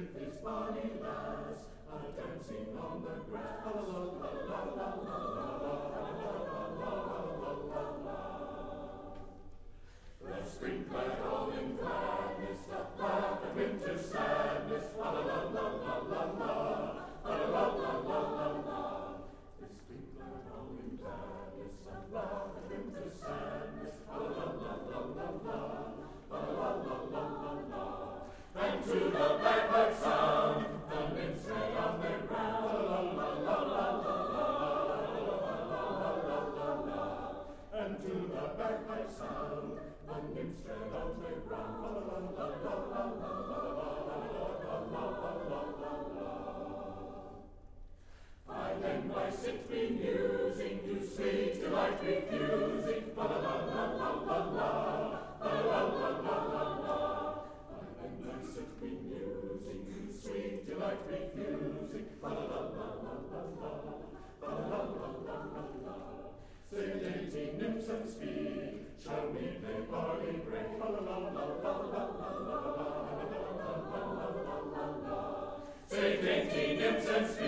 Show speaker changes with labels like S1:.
S1: with his bonny lass, a-dancing on the grass. La la la la la la la la la la la. The spring clad all in gladness doth laugh at winter's sadness. La la la la la la la la la la la la la. The spring clad all in gladness doth laugh at winter's sadness. La la la la la la la la la la la la. And to the bagpipe sound, the nymphs tread on their ground. La la la la la la la la la la. And to the bagpipe sound, the nymphs tread on their ground. La la la la la la la la la la. I then by sit bemusing, to sweet delight refusing. La la la la la la la la la la la la. Sit bemusing, to sweet delight refusing. La la la la la la la la la la la. Say, dainty nymphs and speed, shall we play barley break? La la la la la la la la la la la la la. Say, dainty nymphs and speed.